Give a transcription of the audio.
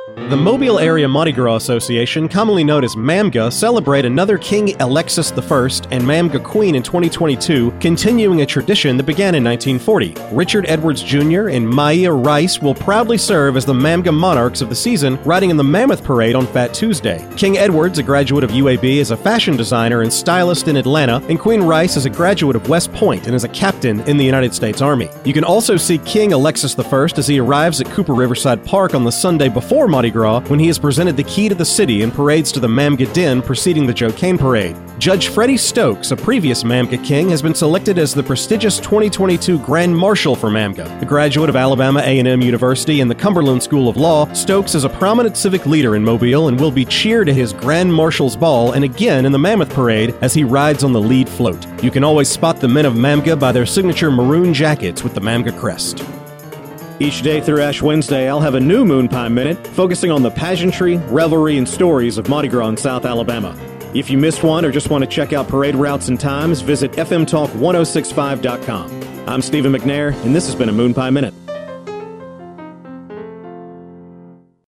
The Mobile Area Mardi Gras Association, commonly known as MAMGA, celebrate another King Alexis I and MAMGA Queen in 2022, continuing a tradition that began in 1940. Richard Edwards Jr. and Maya Rice will proudly serve as the MAMGA monarchs of the season, riding in the Mammoth Parade on Fat Tuesday. King Edwards, a graduate of UAB, is a fashion designer and stylist in Atlanta, and Queen Rice is a graduate of West Point and is a captain in the United States Army. You can also see King Alexis I as he arrives at Cooper Riverside Park on the Sunday before Mardi Gras, when he is presented the key to the city and parades to the MAMGA Den preceding the Joe Cain Parade. Judge Freddie Stokes, a previous MAMGA king, has been selected as the prestigious 2022 Grand Marshal for MAMGA. A graduate of Alabama A&M University and the Cumberland School of Law, Stokes is a prominent civic leader in Mobile and will be cheered at his Grand Marshal's Ball and again in the Mammoth Parade as he rides on the lead float. You can always spot the men of MAMGA by their signature maroon jackets with the MAMGA crest. Each day through Ash Wednesday, I'll have a new Moon Pie Minute focusing on the pageantry, revelry, and stories of Mardi Gras in South Alabama. If you missed one or just want to check out parade routes and times, visit fmtalk1065.com. I'm Stephen McNair, and this has been a Moon Pie Minute.